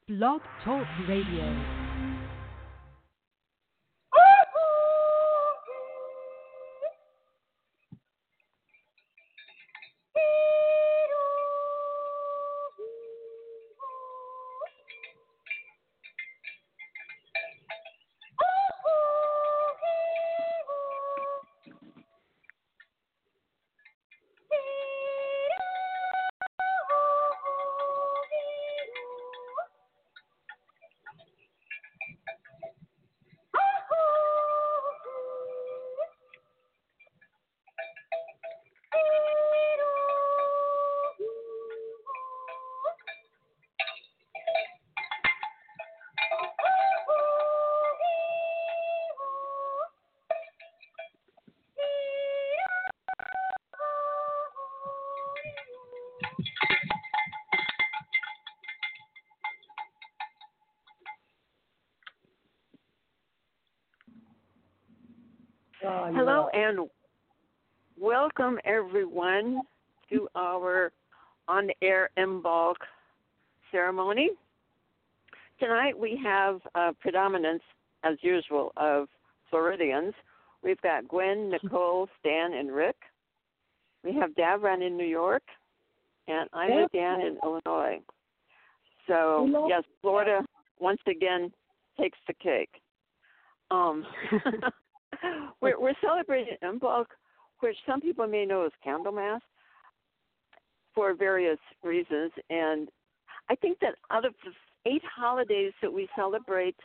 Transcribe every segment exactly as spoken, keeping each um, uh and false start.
Blog Talk Radio. Hello and welcome everyone to our on-air Imbolc ceremony. Tonight we have a predominance, as usual, of Floridians. We've got Gwen, Nicole, Stan, and Rick. We have Davron in New York, and I'm with Dan in Illinois. So, yes, Florida once again takes the cake. Um, we're, we're celebrating Imbolc, which some people may know as Candlemas, for various reasons. And I think that out of the eight holidays that we celebrate,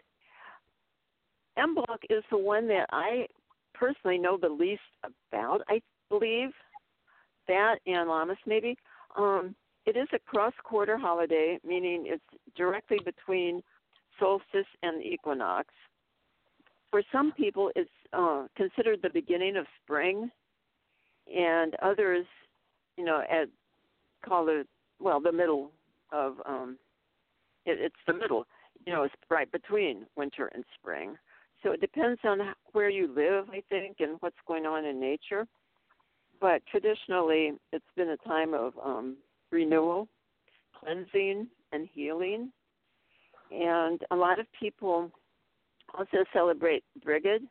Imbolc is the one that I personally know the least about, I believe. That and Lammas, maybe. Um, it is a cross-quarter holiday, meaning it's directly between solstice and equinox. For some people, it's uh, considered the beginning of spring, and others, you know, at, call it, well, the middle of, um, it, it's the middle, you know, it's right between winter and spring. So it depends on where you live, I think, and what's going on in nature. But traditionally, it's been a time of um, renewal, cleansing, and healing. And a lot of people also celebrate Brigid,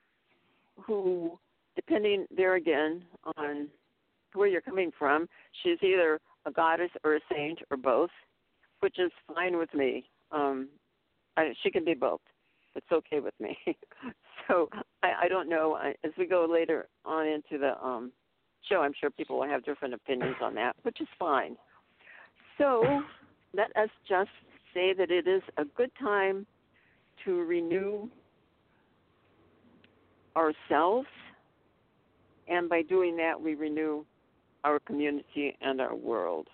who, depending there again on where you're coming from, she's either a goddess or a saint or both, which is fine with me. Um, I, she can be both. It's okay with me. so I, I don't know. I, as we go later on into the um, show, I'm sure people will have different opinions on that, which is fine. So let us just say that it is a good time to renew ourselves, and by doing that, we renew our community and our world.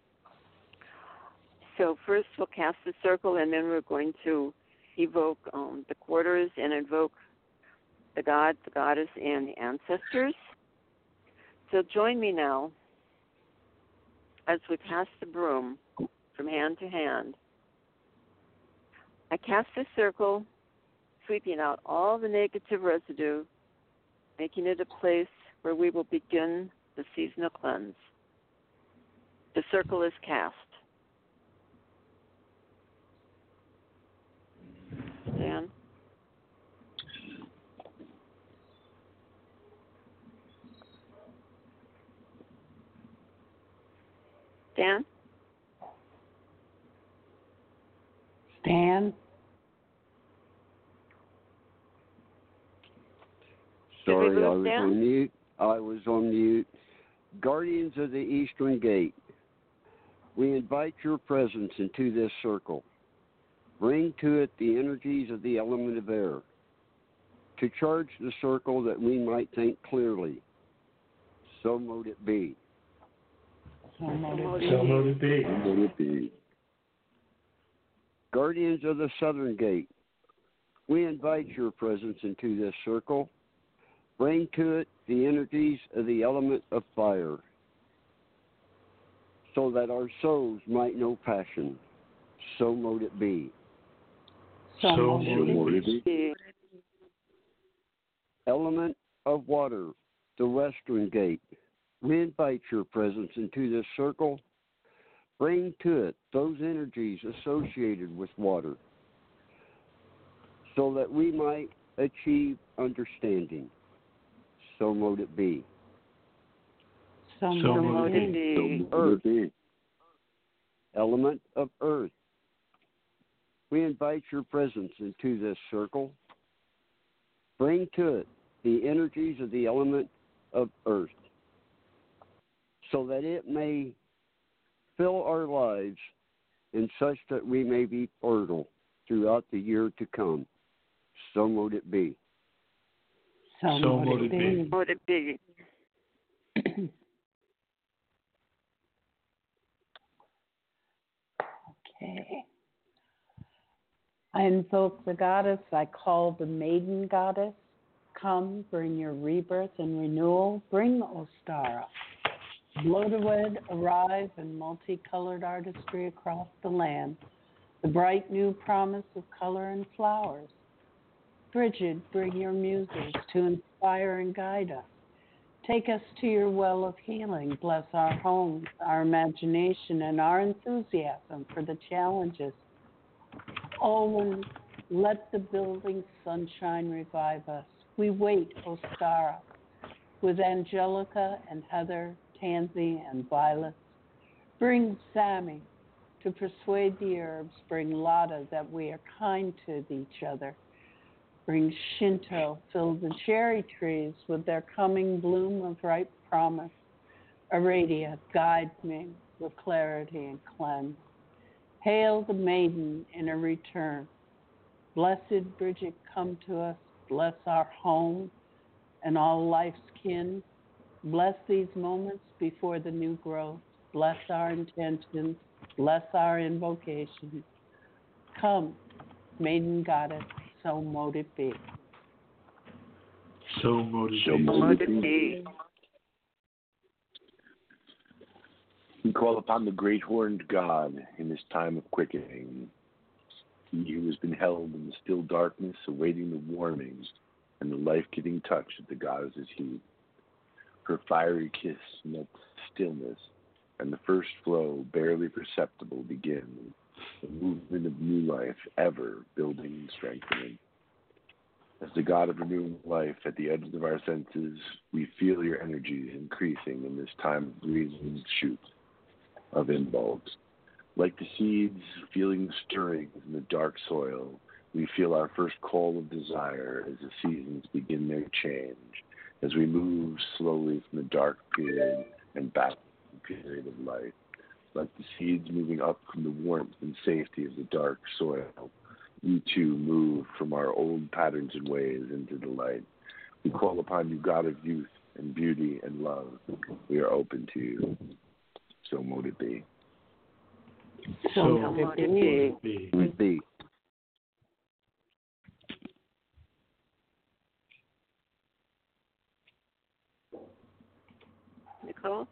So first we'll cast the circle, and then we're going to evoke um, the quarters and invoke the god, the goddess, and the ancestors. So join me now as we pass the broom from hand to hand. I cast a circle, sweeping out all the negative residue, making it a place where we will begin the seasonal cleanse. The circle is cast. Dan? Dan? Dan? Sorry, I was Dan? on mute. I was on mute. Guardians of the Eastern Gate, we invite your presence into this circle. Bring to it the energies of the element of air, to charge the circle that we might think clearly. So mote it be. So mote So mote it be. So mote it be. Guardians of the Southern Gate, we invite your presence into this circle. Bring to it the energies of the element of fire, so that our souls might know passion. So mote it be. So So mote it mote it be. Element of water, the Western Gate, we invite your presence into this circle. Bring to it those energies associated with water so that we might achieve understanding. So mote it be. So, So mote mote it it be. be. Earth, element of earth. We invite your presence into this circle. Bring to it the energies of the element of earth so that it may fill our lives in such that we may be fertile throughout the year to come. So mote it be. So, So mote mote it it be. be. Mote it be. Okay. I invoke the goddess. I call the maiden goddess. Come, bring your rebirth and renewal. Bring Ostara. Bloodwood arrive in multicolored artistry across the land. The bright new promise of color and flowers. Bridget, bring your muses to inspire and guide us. Take us to your well of healing. Bless our homes, our imagination, and our enthusiasm for the challenges. Olin, let the building sunshine revive us. We wait, Ostara, with Angelica and Heather, Tansy, and Violet. Bring Sammy to persuade the herbs. Bring Lada that we are kind to each other. Bring Shinto, fill the cherry trees with their coming bloom of ripe promise. Aradia, guide me with clarity and cleanse. Hail the maiden in a return. Blessed Bridget, come to us. Bless our home and all life's kin. Bless these moments before the new growth. Bless our intentions. Bless our invocations. Come, maiden goddess, so mote it be. So mote it So be. Mote it be. We call upon the great horned God in this time of quickening. He who has been held in the still darkness, awaiting the warnings and the life-giving touch of the goddess's heat. Her fiery kiss melts stillness, and the first flow, barely perceptible, begins. The movement of new life, ever building and strengthening. As the God of renewing life at the edges of our senses, we feel your energies increasing in this time of breathing shoot of inbulbs. Like the seeds feeling the stirrings in the dark soil, we feel our first call of desire as the seasons begin their change, as we move slowly from the dark period and back to the period of light. Like the seeds moving up from the warmth and safety of the dark soil, we too move from our old patterns and ways into the light. We call upon you, God of youth and beauty and love. We are open to you. So mote it be. So mote mote it it be. be. Would be. Nicole?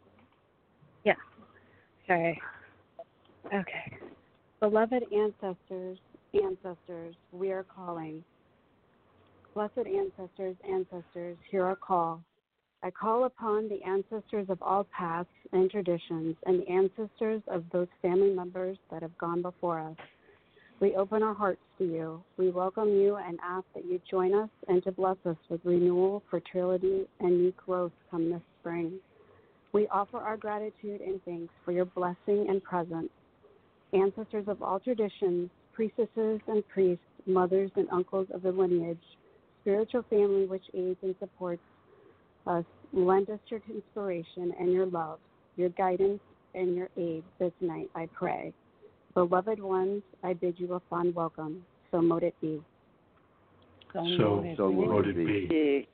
Okay. Okay. Beloved ancestors, ancestors, we are calling. Blessed ancestors, ancestors, hear our call. I call upon the ancestors of all paths and traditions and the ancestors of those family members that have gone before us. We open our hearts to you. We welcome you and ask that you join us and to bless us with renewal, fertility, and new growth come this spring. We offer our gratitude and thanks for your blessing and presence. Ancestors of all traditions, priestesses and priests, mothers and uncles of the lineage, spiritual family which aids and supports us, lend us your inspiration and your love, your guidance and your aid this night, I pray. Beloved ones, I bid you a fond welcome. So mote it be. So So mote it be. Be.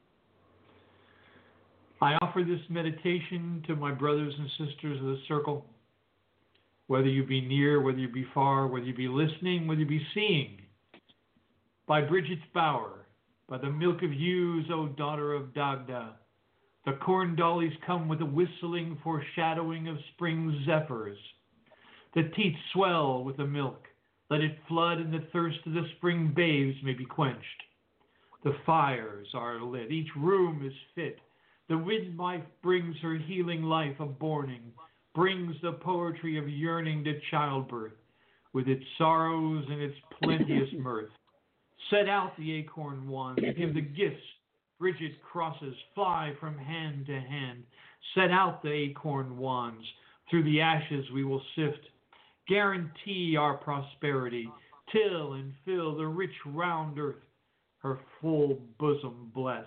I offer this meditation to my brothers and sisters of the circle, whether you be near, whether you be far, whether you be listening, whether you be seeing. By Bridget's bower, by the milk of ewes, O daughter of Dagda, the corn dollies come with a whistling foreshadowing of spring zephyrs. The teats swell with the milk, let it flood, and the thirst of the spring babes may be quenched. The fires are lit, each room is fit. The wind wife brings her healing life of borning. brings the poetry of yearning to childbirth, with its sorrows and its plenteous mirth. Set out the acorn wands, give the gifts, Bridget crosses, fly from hand to hand. Set out the acorn wands, through the ashes we will sift, guarantee our prosperity, till and fill the rich round earth, her full bosom bless,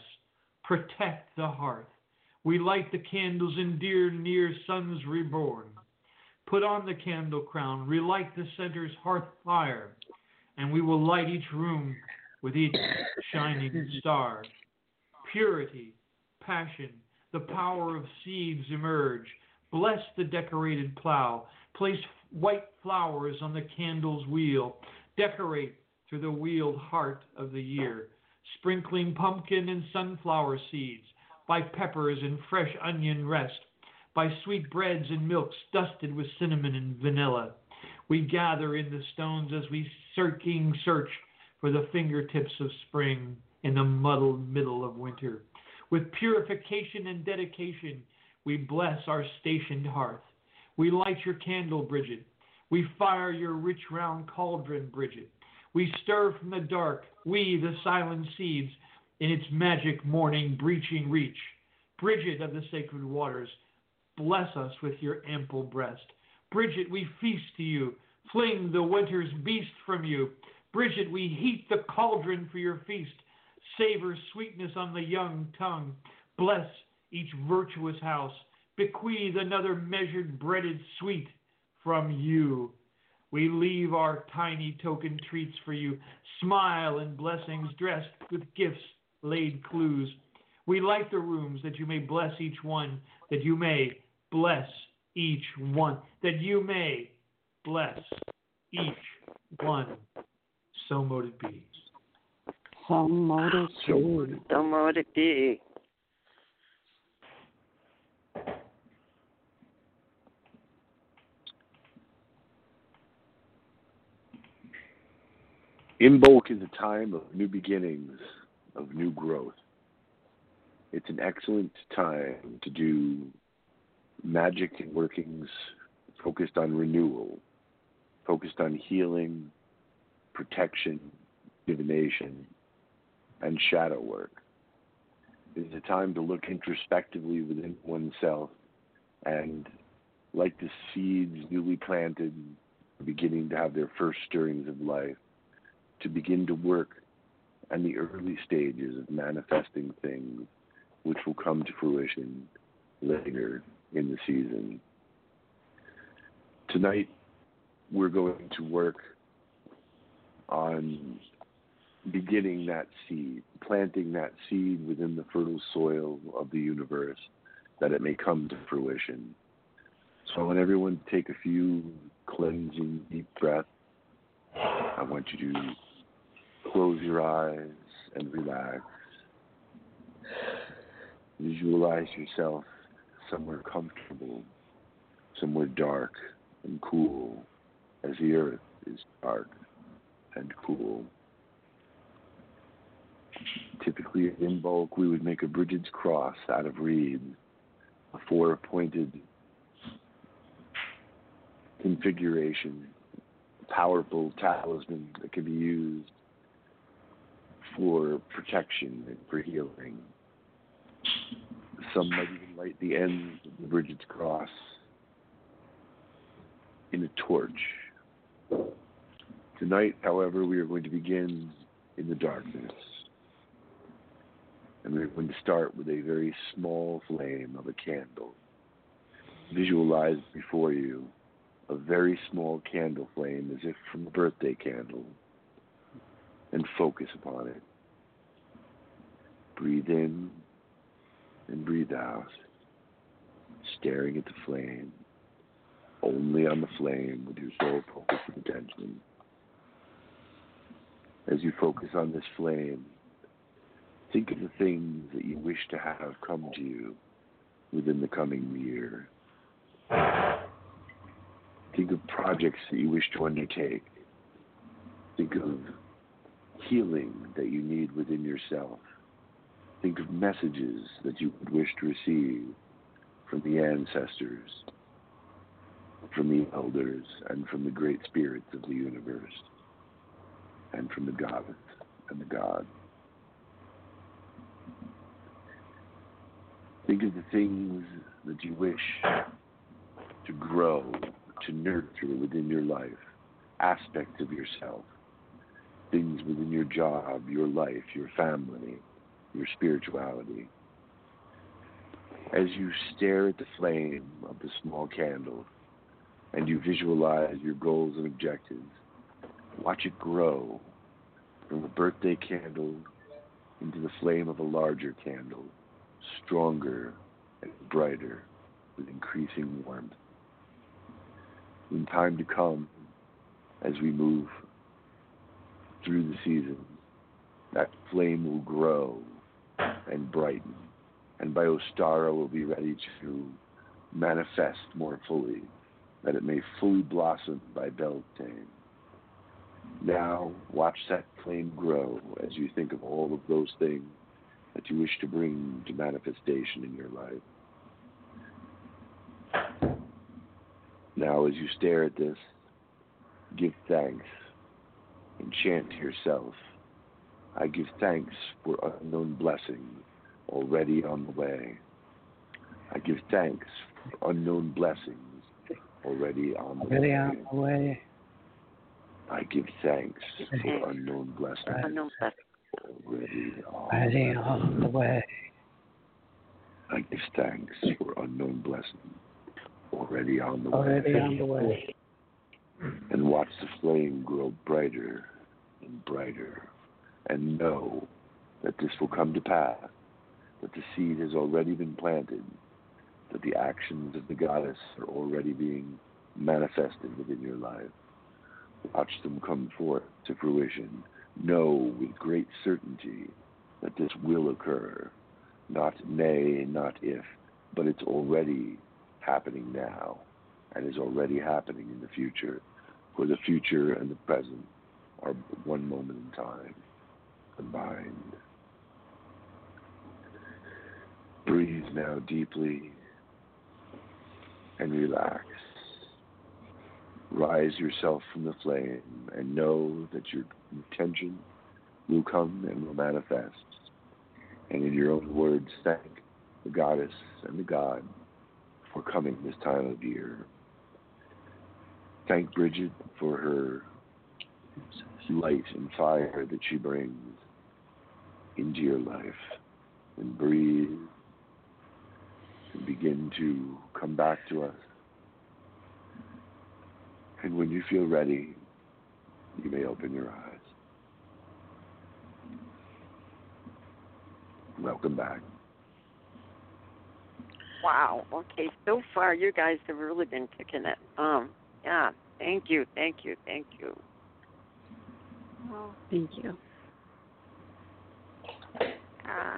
protect the hearth. We light the candles in dear near sons reborn. Put on the candle crown, relight the center's hearth fire, and we will light each room with each shining star. Purity, passion, the power of seeds emerge. Bless the decorated plow. Place white flowers on the candle's wheel. Decorate through the wheeled heart of the year. Sprinkling pumpkin and sunflower seeds. By peppers and fresh onion rest. By sweet breads and milks dusted with cinnamon and vanilla. We gather in the stones as we searching search for the fingertips of spring in the muddled middle of winter. With purification and dedication, we bless our stationed hearth. We light your candle, Bridget. We fire your rich round cauldron, Bridget. We stir from the dark, we the silent seeds, in its magic morning breaching reach. Bridget of the sacred waters, bless us with your ample breast. Bridget, we feast to you, fling the winter's beast from you. Bridget, we heat the cauldron for your feast. Savor sweetness on the young tongue. Bless each virtuous house. Bequeath another measured breaded sweet from you. We leave our tiny token treats for you. Smile and blessings dressed with gifts laid clues. We light the rooms that you may bless each one, that you may bless each one, that you may bless each one. So mote it be. So mote it be. So mote it be. Imbolc is a time of new beginnings, of new growth. It's an excellent time to do magic and workings focused on renewal, focused on healing, protection, divination, and shadow work. It is a time to look introspectively within oneself and, like the seeds newly planted, beginning to have their first stirrings of life, to begin to work on the early stages of manifesting things which will come to fruition later in the season. Tonight, we're going to work on beginning that seed, planting that seed within the fertile soil of the universe, that it may come to fruition. So I want everyone to take a few cleansing deep breaths. I want you to close your eyes and relax. Visualize yourself somewhere comfortable, somewhere dark and cool, as the earth is dark and cool. Typically in Imbolc, we would make a Bridget's cross out of reed, a four-pointed configuration, a powerful talisman that can be used for protection and for healing. Some might even light the ends of the Bridget's cross in a torch. Tonight, however, we are going to begin in the darkness. And we're going to start with a very small flame of a candle. Visualize before you a very small candle flame, as if from a birthday candle, and focus upon it. Breathe in and breathe out, staring at the flame, only on the flame with your sole focus and attention. As you focus on this flame, think of the things that you wish to have come to you within the coming year. Think of projects that you wish to undertake. Think of healing that you need within yourself. Think of messages that you would wish to receive from the ancestors. from the elders, and from the great spirits of the universe, and from the goddess and the god. Think of the things that you wish to grow, to nurture within your life, aspects of yourself, things within your job, your life, your family, your spirituality. As you stare at the flame of the small candle and you visualize your goals and objectives, watch it grow from a birthday candle into the flame of a larger candle, stronger and brighter with increasing warmth. In time to come, as we move through the season, that flame will grow and brighten, and by Ostara will be ready to manifest more fully, that it may fully blossom by Beltane. Now, watch that flame grow as you think of all of those things that you wish to bring to manifestation in your life. Now, as you stare at this, give thanks and chant to yourself, I give thanks for unknown blessings already on the way. I give thanks for unknown blessings already on the Already way. on the way. I give thanks for unknown blessings Unknown blessings. already on Already on the way. I give thanks for unknown blessings already on the Already way. on the way. And watch the flame grow brighter and brighter, and know that this will come to pass, that the seed has already been planted, that the actions of the goddess are already being manifested within your life. Watch them come forth to fruition. Know with great certainty that this will occur. Not may, not if, but it's already happening now and is already happening in the future. For the future and the present are one moment in time combined. Breathe now deeply and relax. Rise yourself from the flame and know that your intention will come and will manifest. And in your own words, thank the goddess and the god for coming this time of year. Thank Bridget for her light and fire that she brings into your life. And breathe and begin to come back to us. And when you feel ready, you may open your eyes. Welcome back. Wow. Okay. So far, you guys have really been kicking it. Um. Yeah. Thank you. Thank you. Thank you. Oh, thank you. Uh,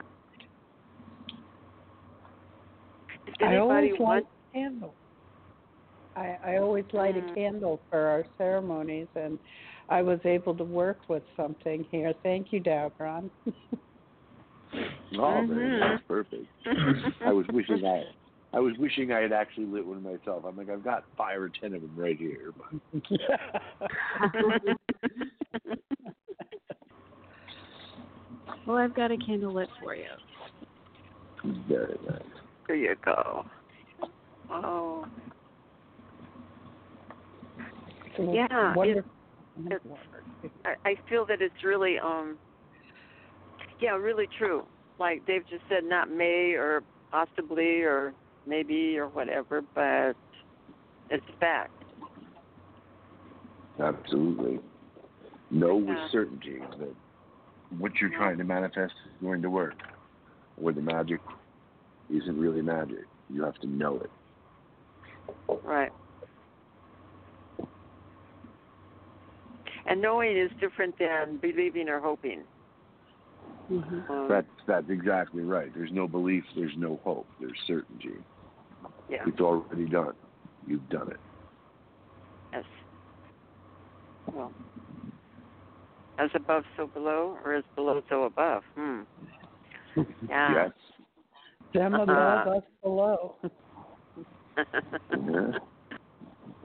if I always anybody light wants, a candle. I, I always light Mm. a candle for our ceremonies, and I was able to work with something here. Thank you, Dagron. Oh, very Mhm. nice, perfect. I was wishing I, I was wishing I had actually lit one myself. I'm like, I've got five or ten of them right here. But Well, I've got a candle lit for you. very nice. there you go. Oh. So Yeah, it- wonderful. it's- I, I feel that it's really, um, yeah, really true. Like Dave just said, not may or possibly or maybe or whatever, but it's fact. Absolutely. Know with Yeah. certainty that what you're trying to manifest is going to work. Or the magic isn't really magic. You have to know it. Right. And knowing is different than believing or hoping. Mm-hmm. Um, That's that's exactly right. There's no belief, there's no hope, there's certainty. yeah. It's already done. You've done it. Yes. Well, as above, so below, or as below, so above. Hmm. Yeah. Yes. Them above, us below. Yeah.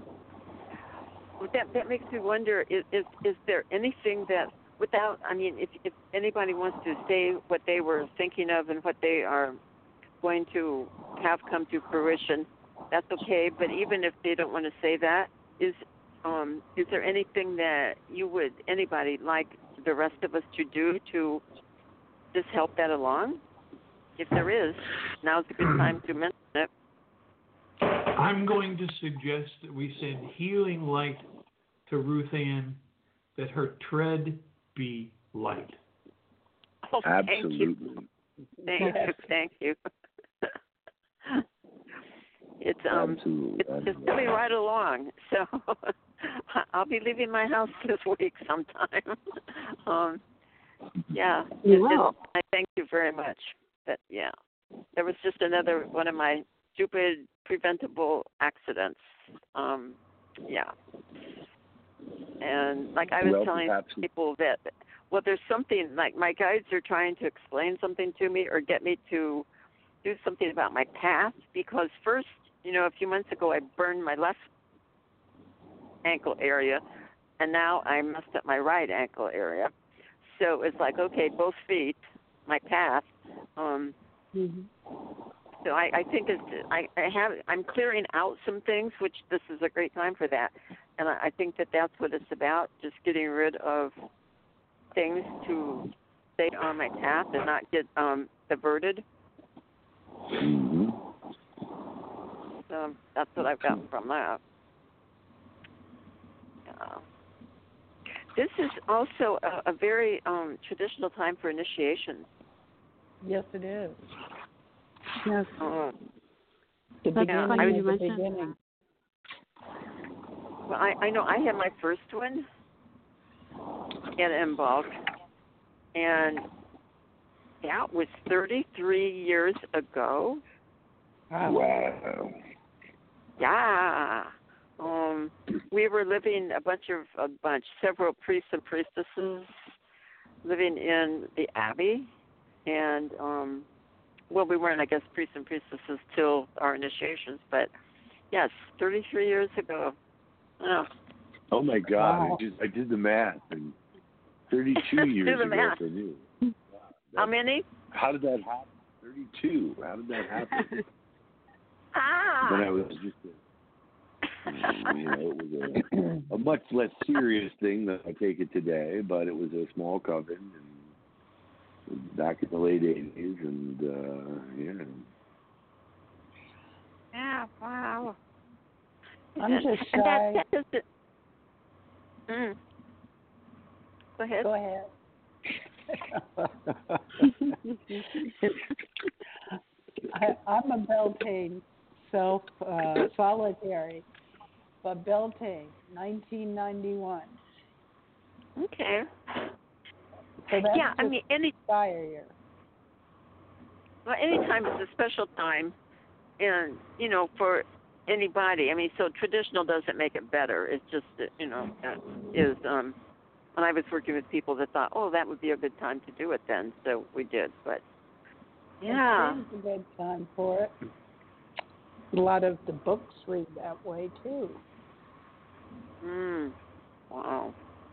that that makes me wonder: is is, is there anything that, without, I mean, if if anybody wants to say what they were thinking of and what they are going to have come to fruition, that's okay. But even if they don't want to say that, is um, is there anything that you would, anybody like the rest of us, to do to just help that along? If there is, now's a good time to mention it. I'm going to suggest that we send healing light to Ruth Ann, that her tread be light. Oh, Absolutely. Thank you. Thank you. Thank you. It's um, Absolutely. it's just coming right along. So I'll be leaving my house this week sometime. um, yeah. You it, will. it, I thank you very much. But yeah, there was just another one of my stupid preventable accidents. Um, yeah. And like I was Well, telling perhaps- people that, well, there's something, like my guides are trying to explain something to me or get me to do something about my past, because first, you know, a few months ago I burned my left ankle area, and now I messed up my right ankle area. So it's like, okay, both feet, my path. Um, Mm-hmm. So I, I think it's, I, I have, I'm clearing out some things, which this is a great time for that. And I, I think that that's what it's about, just getting rid of things to stay on my path and not get um, diverted. Mm-hmm. So that's what I've gotten from that. Yeah. This is also a, a very um, traditional time for initiations. Yes, it is. Yes. Um, The That's beginning funny of you the mentioned beginning. well, I, I know I had my first one at Embalk, and that was thirty-three years ago. Wow. Wow. Yeah. Um, we were living, a bunch of, a bunch, several priests and priestesses living in the Abbey. And, um, well, we weren't, I guess, priests and priestesses till our initiations. But, yes, thirty-three years ago. Oh, Oh, my God. Wow. I, just, I did the math. And thirty-two years Do the ago math. for you. How many? How did that happen? thirty-two. How did that happen? Ah. When I was just a, you know, it was a, a much less serious thing than I take it today, but it was a small coven and back in the late eighties, and uh, yeah. Yeah, wow. I'm And- just and shy. that, that doesn't, mm. Go ahead. Go ahead. I, I'm a Beltane, self uh, solitary, but Beltane, nineteen ninety-one. Okay. So that's Yeah, I just mean, any fire year. well, any time is a special time, and you know, for anybody. I mean, so traditional doesn't make it better. It's just that, you know, that is. Um, and I was working with people that thought, oh, that would be a good time to do it then, so we did. But yeah, It's a good time for it. A lot of the books read that way too. mm, wow.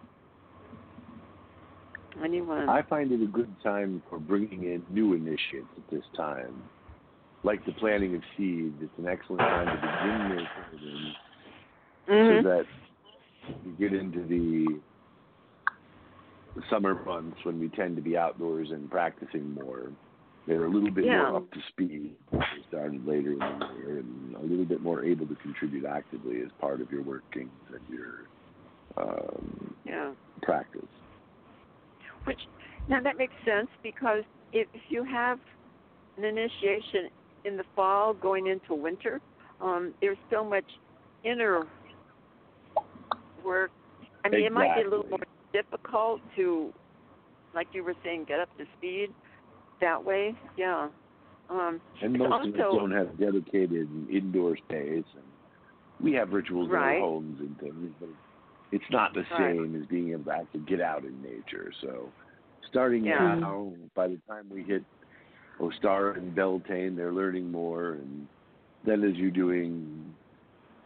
Anyone? I find it a good time for bringing in new initiates at this time. Like the planting of seeds, it's an excellent time to begin their planting Mhm. so that you get into the summer months when we tend to be outdoors and practicing more. They're a little bit Yeah. more up to speed. They started later in the year and a little bit more able to contribute actively as part of your workings and your um, Yeah. practice. Which, now that makes sense, because if you have an initiation in the fall going into winter, um, there's so much inner work. I mean, it might be a little more difficult to, like you were saying, get up to speed that way. Yeah. Um, And it's most of us also- don't have dedicated indoor space. And we have rituals in Right. our homes and things, but it's not the Right. same as being able to actually get out in nature. So starting Yeah. now, by the time we hit Ostara and Beltane, they're learning more. And then as you're doing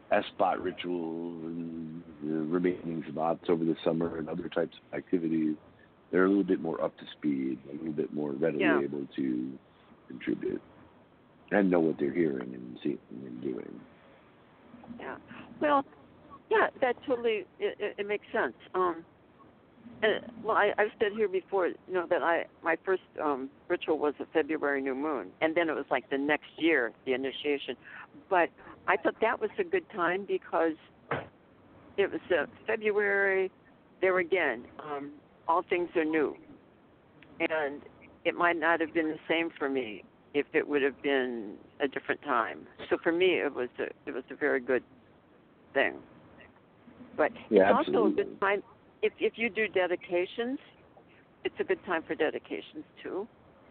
S-spot rituals and the remaining spots over the summer and other types of activities, they're a little bit more up to speed, a little bit more readily Yeah. able to contribute and know what they're hearing and seeing and doing. Yeah. Well, yeah, that totally it, it, it makes sense. Um, and, well, I, I've said here before, you know, that I my first um, ritual was a February new moon, and then it was like the next year the initiation. But I thought that was a good time because it was uh, February. There again, um, all things are new, and it might not have been the same for me if it would have been a different time. So for me, it was a it was a very good thing. But Yeah, it's also a absolutely. good time if if you do dedications. It's a good time for dedications too,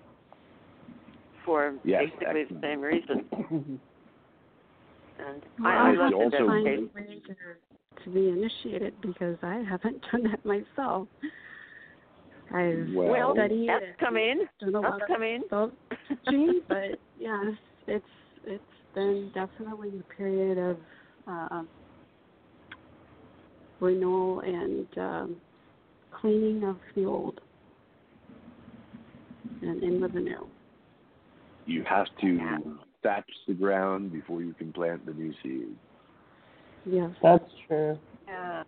for Yes, basically the excellent. same reason. And Well, I, I I you love have the to also- find a dedication. way to, to be initiated because I haven't done that myself. I've Well, studied That's and coming. done a lot That's of coming. self-teaching, but yes, it's it's been definitely a period of uh, renewal and um, cleaning of the old and in with the new. you have to thatch the ground before you can plant the new seed. Yes. That's true. Yeah.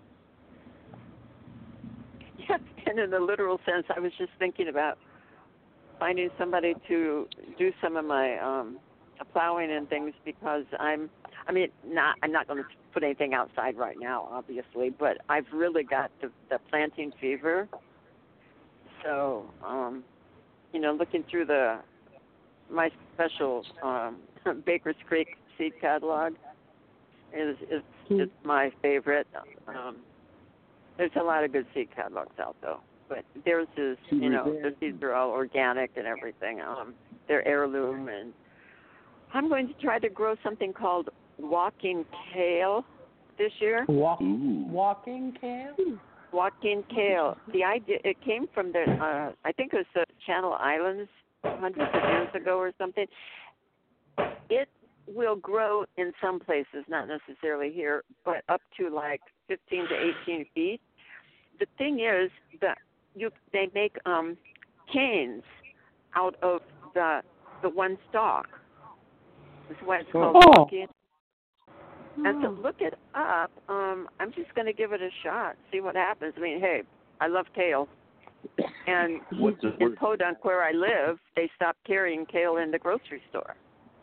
Yeah, and in a literal sense, I was just thinking about finding somebody to do some of my um, plowing and things because I'm, I mean, not I'm not going to put anything outside right now, obviously, but I've really got the, the planting fever. So, um, you know, looking through the my special um, Baker's Creek seed catalog is is Hmm. is my favorite. Um, there's a lot of good seed catalogs out though, but theirs is, you know, the seeds are all organic and everything. Um, they're heirloom, and I'm going to try to grow something called walking kale this year. Walk, Ooh. walking kale? Walking kale. The idea it came from the uh, I think it was the Channel Islands hundreds of years ago or something. It will grow in some places, not necessarily here, but up to like fifteen to eighteen feet. The thing is that you they make um, canes out of the the one stalk. That's why it's called Oh. walking. And so look it up. Um, I'm just going to give it a shot, see what happens. I mean, hey, I love kale. And What's the in word? Podunk, where I live, they stopped carrying kale in the grocery store.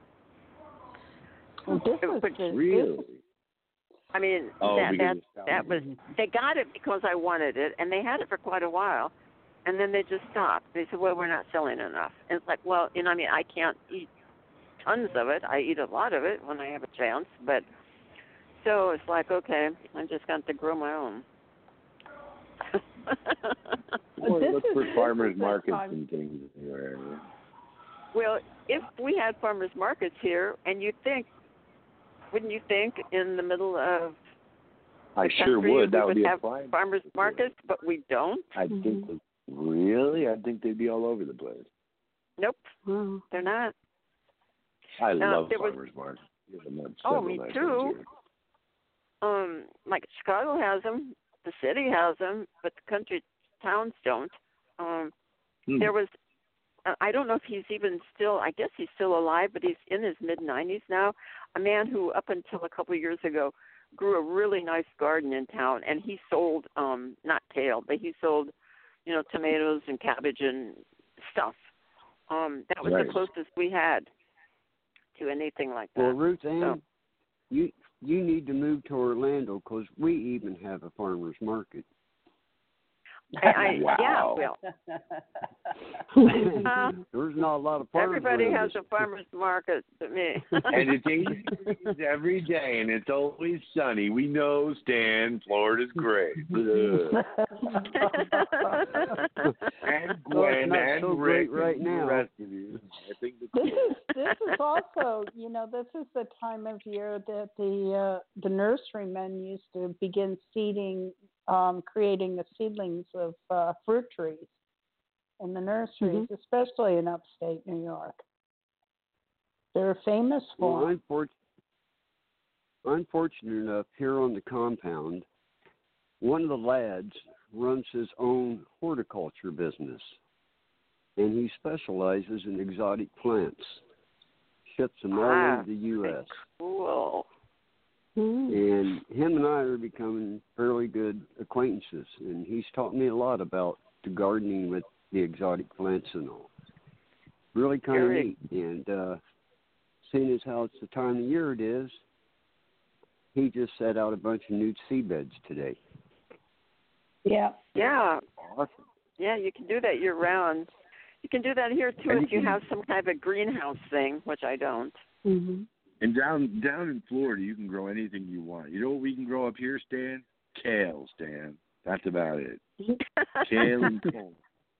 Well, this It is was just, Really? I mean, Oh, that because that it's that was they got it because I wanted it, and they had it for quite a while, and then they just stopped. They said, "Well, we're not selling enough." And it's like, well, you know, I mean, I can't eat tons of it. I eat a lot of it when I have a chance, but so it's like, okay, I'm just going to grow my own. Or This look is- for this farmers is the markets time- and things in your area. Well, if we had farmers markets here, and you think, wouldn't you think, in the middle of I the sure country would. we That would would be a have fine. farmers markets, but we don't? I Mhm. think that- really, I think they'd be all over the place. Nope, Wow. they're not. I Uh, love there was- farmers markets. Give them that Oh, several me nice too. ones here. Um, like Chicago has them, the city has them, but the country towns don't. Um, Hmm. there was, uh, I don't know if he's even still, I guess he's still alive, but he's in his mid nineties now. A man who, up until a couple of years ago, grew a really nice garden in town, and he sold, um, not kale, but he sold, you know, tomatoes and cabbage and stuff. Um, that was Nice. the closest we had to anything like that. Well, Ruth Ann, So- you you need to move to Orlando because we even have a farmer's market. I, I, Wow. Yeah, well, Uh, There's not a lot of farmers everybody around has us. a farmer's market but me. And it's eighty degrees every day, and it's always sunny. We know, Stan, Florida's great. Ugh. And Well, it's Gwen not and so Rick great right and now. the rest of you. I think the This is this is also, you know, this is the time of year that the uh, the nurserymen used to begin seeding, um, creating the seedlings of uh, fruit trees in the nurseries, especially in upstate New York. They're famous for Well, 'em. I'm, fort- I'm fortunate enough here on the compound, one of the lads runs his own horticulture business, and he specializes in exotic plants. Ships them all Ah, over the U S Cool. And him and I are becoming fairly good acquaintances, and he's taught me a lot about the gardening with the exotic plants and all. Really kind of Very- neat. And uh, seeing as how it's the time of year it is, he just set out a bunch of new seed beds today. Yeah. Yeah. Awesome. Yeah, you can do that year round. You can do that here too And if you you can- have some kind of a greenhouse thing, which I don't. Mm-hmm. And down down in Florida, you can grow anything you want. You know what we can grow up here, Stan? Kale, Stan. That's about it. Kale and corn.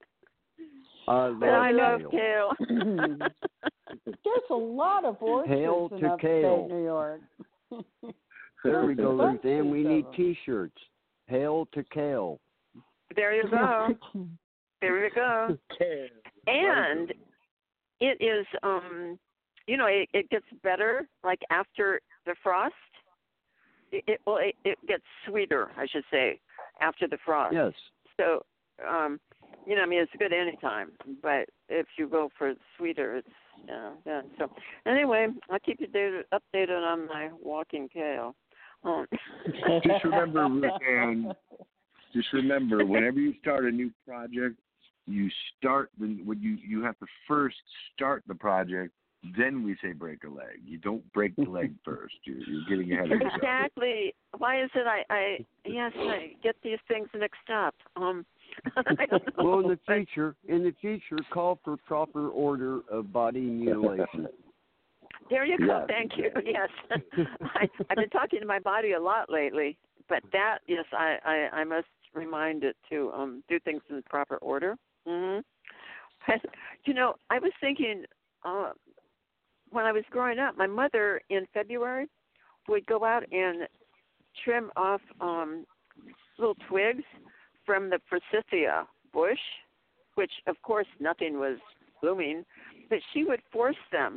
I love But I love kale. kale. There's a lot of orchards Hail in to upstate kale. New York. There we go, Ruth Ann. We Bunches need of 'em. T-shirts. Hail to kale. There you go. There you go. Kale. And it is, um, you know, it, it gets better like after the frost. It, it well, it, it gets sweeter, I should say, after the frost. Yes. So, um, you know, I mean, it's good anytime, but if you go for sweeter, it's yeah, yeah. So, anyway, I'll keep you updated, updated on my walking kale. Um, Just remember, Ruth Ann, just remember, whenever you start a new project, you start when when you you have to first start the project. Then we say break a leg. You don't break the leg first. You're, you're getting ahead of yourself. Exactly. Why is it I, I yes I get these things mixed up? Um, I don't know. Well, in the future, in the future, call for proper order of body mutilation. There you go. Yes, Thank you. Yes, I, I've been talking to my body a lot lately, but that yes, I, I, I must remind it to um, do things in the proper order. Mm-hmm. But, you know, I was thinking. Uh, When I was growing up, my mother in February would go out and trim off um, little twigs from the forsythia bush, which of course nothing was blooming, but she would force them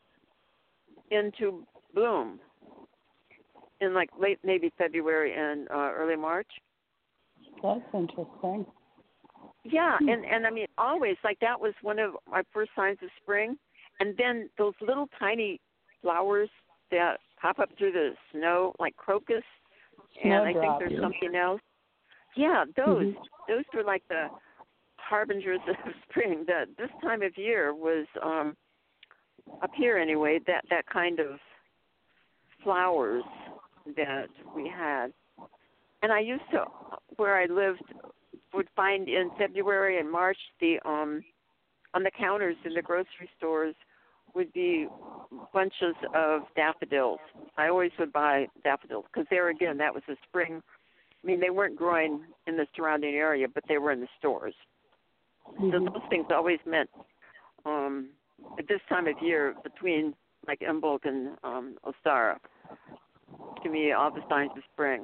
into bloom in like late maybe February and uh, early March. That's interesting. Yeah, and, and I mean always like that was one of my first signs of spring. And then those little tiny flowers that pop up through the snow, like crocus, and I think Snowdrop. there's Yeah. something else. Yeah, those. Mhm. Those were like the harbingers of spring. That this time of year was um, up here anyway. That that kind of flowers that we had, and I used to where I lived would find in February and March the um on the counters in the grocery stores would be bunches of daffodils. I always would buy daffodils because there again, that was a spring. I mean, they weren't growing in the surrounding area, but they were in the stores. So those things always meant um, at this time of year between like Imbolc and um, Ostara, to me, all the signs of spring.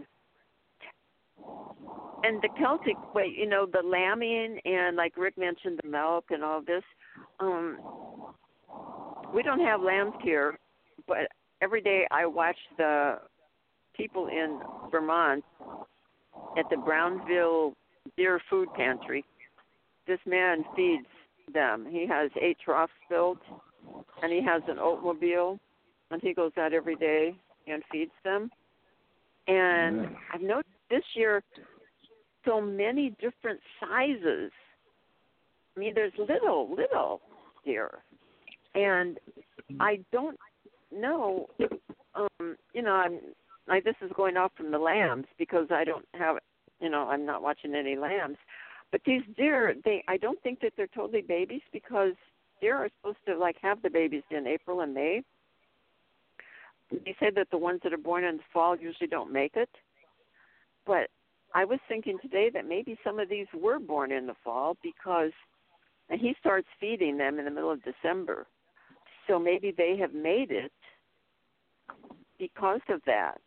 And the Celtic way, you know, the lambing and like Rick mentioned, the milk and all this. Um, we don't have lambs here, but every day I watch the people in Vermont at the Brownville Deer Food Pantry. This man feeds them. He has eight troughs built, and he has an oatmobile, and he goes out every day and feeds them. And Yeah. I've noticed this year so many different sizes. I mean, there's little, little deer. And I don't know, um, you know, I'm, like this is going off from the lambs because I don't have, you know, I'm not watching any lambs. But these deer, they, I don't think that they're totally babies because deer are supposed to, like, have the babies in April and May. They say that the ones that are born in the fall usually don't make it. But I was thinking today that maybe some of these were born in the fall because and he starts feeding them in the middle of December. So maybe they have made it because of that.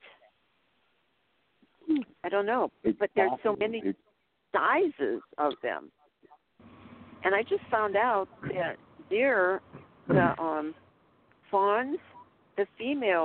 I don't know. It's but there's possible. so many It's, sizes of them. And I just found out that deer, the um, fawns, the females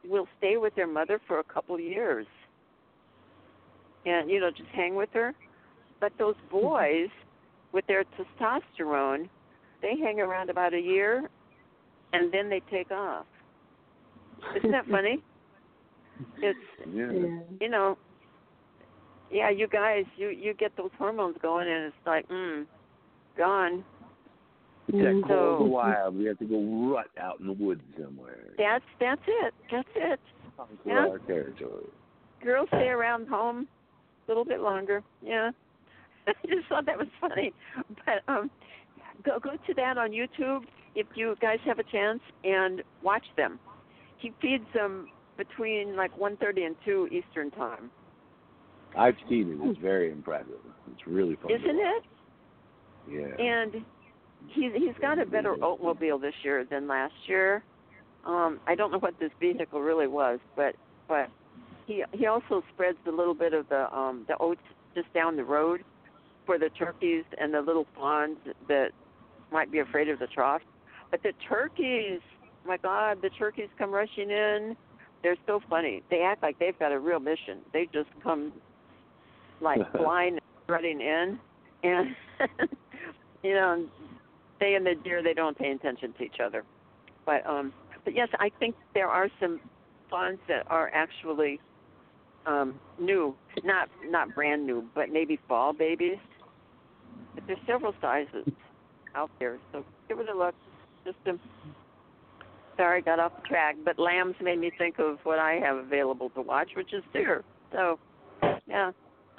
will stay with their mother for a couple of years, and you know, just hang with her. But those boys, with their testosterone, they hang around about a year, and then they take off. Isn't that funny? It's Yeah. you know, yeah, you guys, you you get those hormones going, and it's like, mm, gone. It's that So- cold and wild. We have to go rut out in the woods somewhere. That's that's it. That's it. Conquer yeah. our territory. Girls stay around home a little bit longer. Yeah. I just thought that was funny. But um, go go to that on YouTube if you guys have a chance and watch them. He feeds them between like one thirty and two Eastern time. I've seen it. It's very impressive. It's really fun. to Isn't watch. it? Yeah. And he's he's got a better Oldsmobile this year than last year. Um, I don't know what this vehicle really was, but but he he also spreads a little bit of the um, the oats just down the road for the turkeys and the little fawns that might be afraid of the trough. But the turkeys, my God, the turkeys come rushing in. They're so funny. They act like they've got a real mission. They just come like flying and running in, and you know, they and the deer, they don't pay attention to each other. But um, but yes, I think there are some fawns that are actually um, new, not not brand new, but maybe fall babies. But there's several sizes out there, so give it a look. Just a, sorry, got off the track, but lambs made me think of what I have available to watch, which is deer. So, yeah.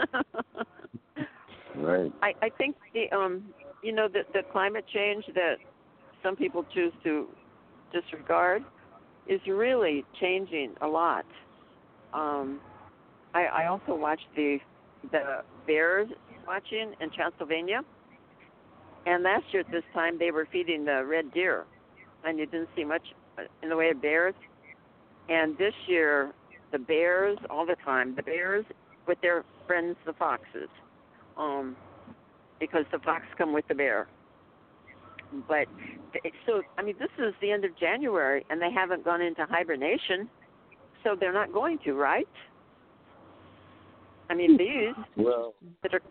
Right. I, I think the um you know the the climate change that some people choose to disregard is really changing a lot. Um, I, I also watched the the bears watching in Transylvania, and last year at this time they were feeding the red deer, and you didn't see much in the way of bears. And this year, the bears all the time, the bears with their friends the foxes, um, because the fox come with the bear. But so I mean, this is the end of January, and they haven't gone into hibernation, so they're not going to, right? I mean, these Well, that are.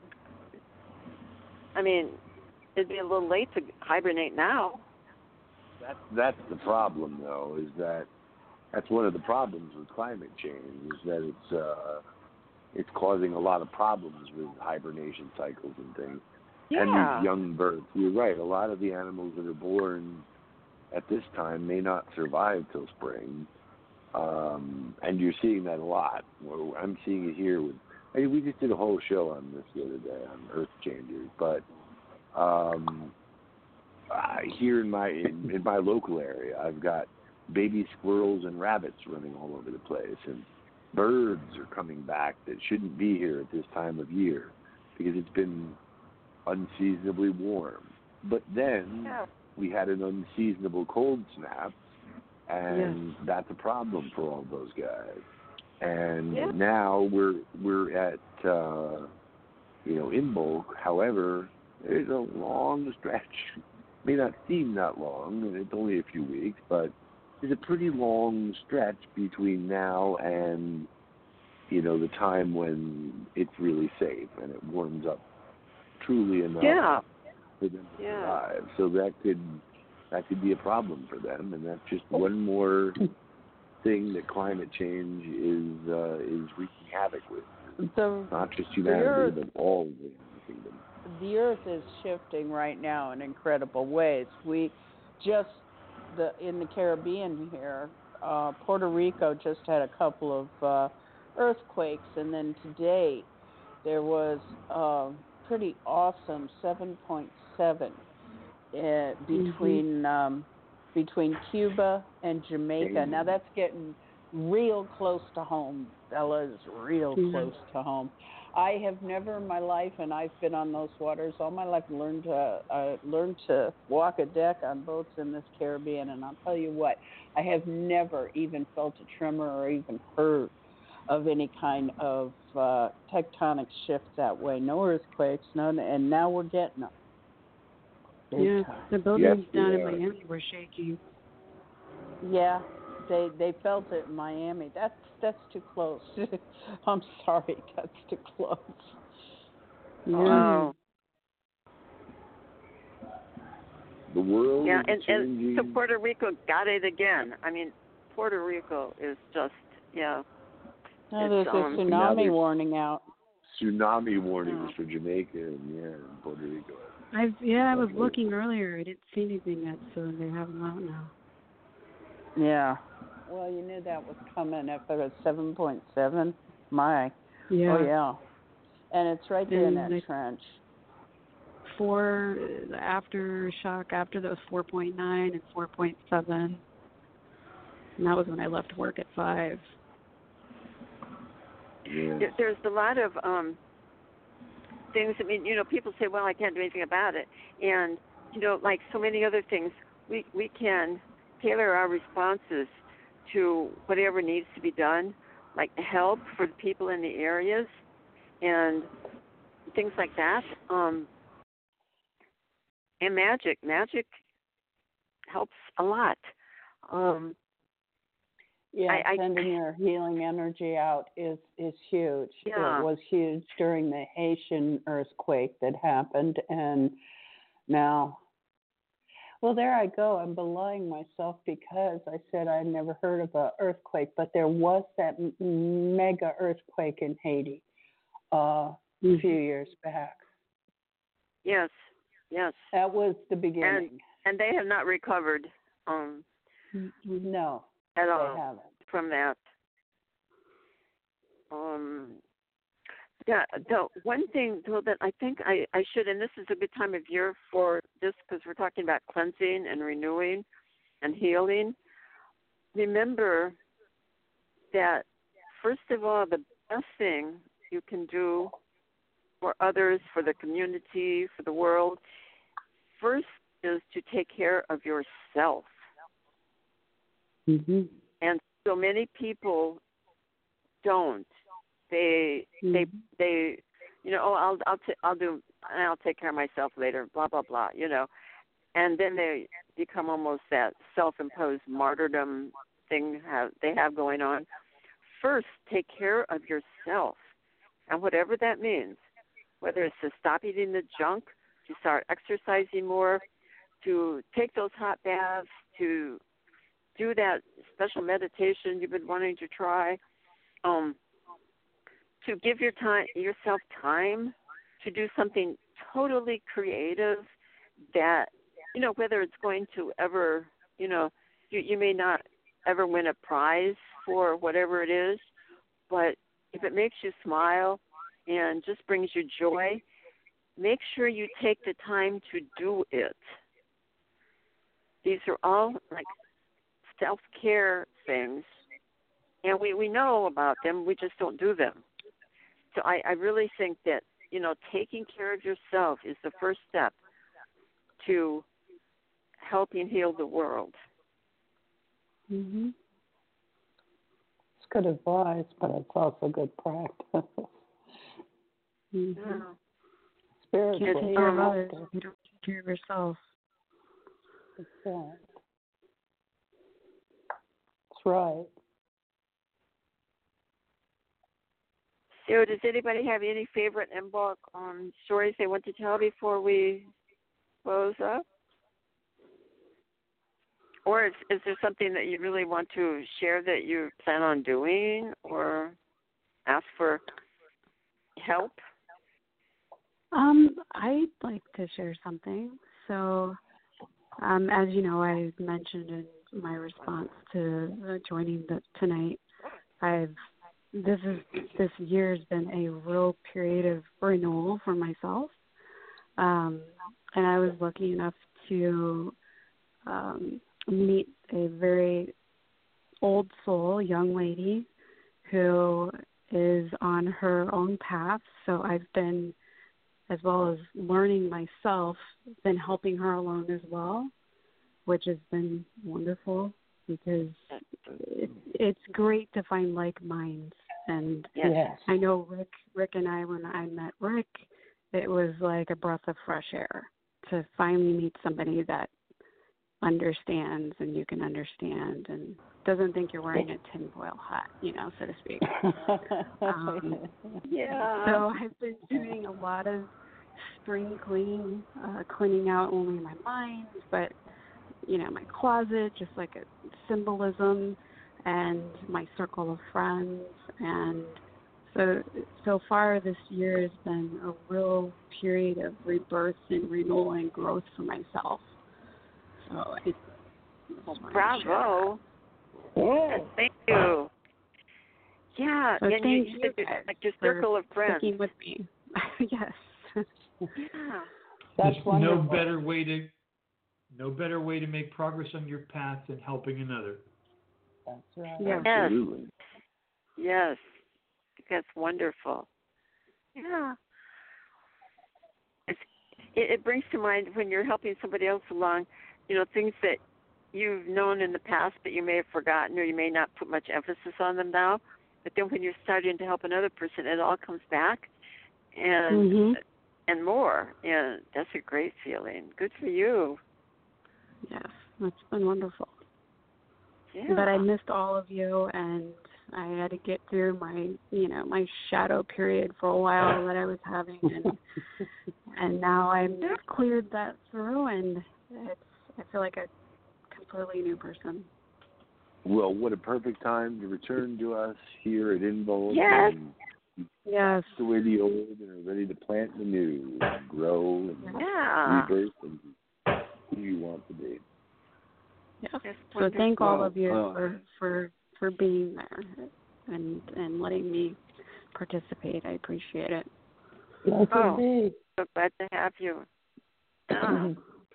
I mean, it'd be a little late to hibernate now. that's that's the problem, though, is that that's one of the problems with climate change is that it's uh, it's causing a lot of problems with hibernation cycles and things. Yeah. And these young birds. You're right. A lot of the animals that are born at this time may not survive till spring, um, and you're seeing that a lot. Well, I'm seeing it here with. I mean, we just did a whole show on this the other day on Earth Changers, but um, uh, here in my in, in my local area, I've got baby squirrels and rabbits running all over the place, and birds are coming back that shouldn't be here at this time of year because it's been unseasonably warm. But then Yeah. we had an unseasonable cold snap, and that's a problem for all those guys. And Yeah. now we're we're at uh, you know in bulk. However, there's a long stretch. May not seem that long, and it's only a few weeks, but there's a pretty long stretch between now and you know the time when it's really safe and it warms up truly enough Yeah. for them to Yeah. survive. So that could that could be a problem for them, and that's just one more thing that climate change is uh, is wreaking havoc with. The, Not just the humanity, earth, but all of the animal kingdom. the earth is shifting right now in incredible ways. We just the in the Caribbean here, uh, Puerto Rico just had a couple of uh, earthquakes, and then today there was a pretty awesome seven point seven uh, between um, between Cuba and Jamaica. Now that's getting real close to home, fellas, real close to home. I have never in my life, and I've been on those waters all my life, learned to uh, learned to walk a deck on boats in this Caribbean, and I'll tell you what, I have never even felt a tremor or even heard of any kind of uh, tectonic shift that way. No earthquakes, no, and now we're getting them. Big Yeah, time. the buildings Yes, down we in are. Miami were shaking. Yeah, They they felt it in Miami. That's that's too close. I'm sorry, that's too close. Wow. The world Yeah, is and, changing. and so Puerto Rico got it again. I mean, Puerto Rico is just, yeah. No, there's a um, tsunami there's- warning out. Tsunami warnings Oh. for Jamaica and yeah, and Puerto Rico. I've yeah, I was looking earlier. I didn't see anything yet, so they have them out now. Yeah. Well, you knew that was coming if it was seven point seven. My. Yeah. Oh, yeah. And it's right there in And that they- trench. Four the aftershock after that was four point nine and four point seven. And that was when I left work at five. Yeah. There- There's a lot of um, things. I mean, you know, people say, "Well, I can't do anything about it," and you know, like so many other things, we we can tailor our responses to whatever needs to be done, like help for the people in the areas and things like that. Um, and magic, magic helps a lot. Um, Yeah, I- I- sending your healing energy out is is huge. Yeah. It was huge during the Haitian earthquake that happened, and now, well, there I go. I'm belying myself because I said I never heard of an earthquake, but there was that m- mega earthquake in Haiti uh, a few years back. yes, yes, That was the beginning. and they have not recovered um, No, at they all haven't. from that. Um, yeah, the one thing though that I think I, I should, and this is a good time of year for this because we're talking about cleansing and renewing and healing. Remember that first of all, the best thing you can do for others, for the community, for the world, first is to take care of yourself. Mm-hmm. And so many people don't. They they they you know, oh I'll I'll t- I'll do I'll take care of myself later, blah blah blah, you know. And then they become almost that self-imposed martyrdom thing have they have going on. First, take care of yourself. And whatever that means, whether it's to stop eating the junk, to start exercising more, to take those hot baths, to do that special meditation you've been wanting to try, um, to give your time, yourself time to do something totally creative that, you know, whether it's going to ever, you know, you, you may not ever win a prize for whatever it is, but if it makes you smile and just brings you joy, make sure you take the time to do it. These are all like self-care things, and we, we know about them, we just don't do them. So I, I really think that, you know, taking care of yourself is the first step to helping heal the world. Mm-hmm. It's good advice, but it's also good practice. Mm-hmm. Yeah. Spiritually, Can't take you care of have others to. if you don't take care of yourself. That's right. That's right. So does anybody have any favorite Embark um, stories they want to tell before we close up? Or is, is there something that you really want to share that you plan on doing or ask for help? Um, I'd like to share something. So, um, as you know, I mentioned in my response to uh, joining the, tonight, I've this is this year's been a real period of renewal for myself, um, and I was lucky enough to um, meet a very old soul young lady who is on her own path. So I've been, as well as learning myself, been helping her along as well, which has been wonderful because it, it's great to find like minds. And Yes. Yes. I know Rick, Rick and I, when I met Rick, it was like a breath of fresh air to finally meet somebody that understands and you can understand and doesn't think you're wearing a tinfoil hat, you know, so to speak. Um, Yeah. So I've been doing a lot of spring cleaning, uh, cleaning out only my mind, but, you know, my closet, just like a symbolism, and my circle of friends. And so, so far this year has been a real period of rebirth and renewal and growth for myself. So I, Well, bravo. Yeah. Thank you. Yeah, So and you, thank you you said you're guys like your for circle of friends. sticking with me. Yes. Yeah. That's There's wonderful. no better way to no better way to make progress on your path than helping another. That's right. Yes. Yes. Absolutely. Yes. That's wonderful. Yeah. It's, it, it brings to mind when you're helping somebody else along, you know, things that you've known in the past but you may have forgotten or you may not put much emphasis on them now. But then when you're starting to help another person, it all comes back and Mhm. and more. And that's a great feeling. Good for you. Yes. It's been wonderful. Yeah. But I missed all of you, and I had to get through my, you know, my shadow period for a while that I was having, and and now I'm cleared that through, and it's I feel like a completely new person. Well, what a perfect time to return to us here at Involve. Yes. And Yes. the way the old and are ready to plant the new, and grow and Yeah. rebirth and who you want to be. Yes. That's So thank all wonderful. of you Uh, for, for for being there and and letting me participate. I appreciate it. Yes, Oh. indeed. So glad to have you. Yeah.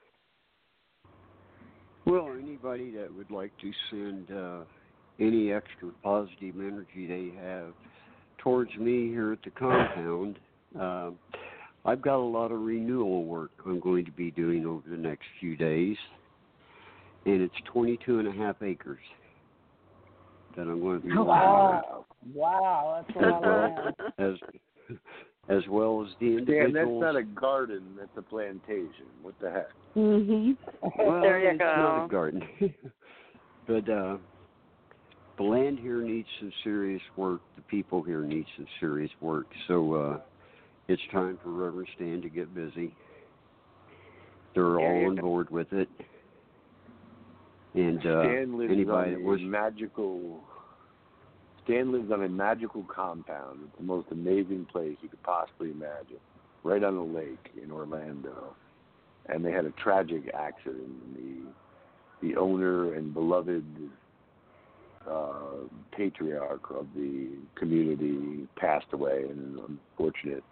Well, anybody that would like to send uh, any extra positive energy they have towards me here at the compound, uh, I've got a lot of renewal work I'm going to be doing over the next few days, and it's twenty-two and a half acres that I'm going to be working Wow. Wow, that's a lot of land. on, as as well as the Dan, individuals. that's not a garden, that's a plantation. What the heck? Mhm. Well, There you it's go. not a garden. But uh, the land here needs some serious work. The people here need some serious work. So uh, it's time for Reverend Stan to get busy. They're There all you on go. board with it. And uh, Stan lives anybody on that a wants, magical. Stan lives on a magical compound. It's the most amazing place you could possibly imagine, right on a lake in Orlando. And they had a tragic accident. The the owner and beloved uh, patriarch of the community passed away in an unfortunate.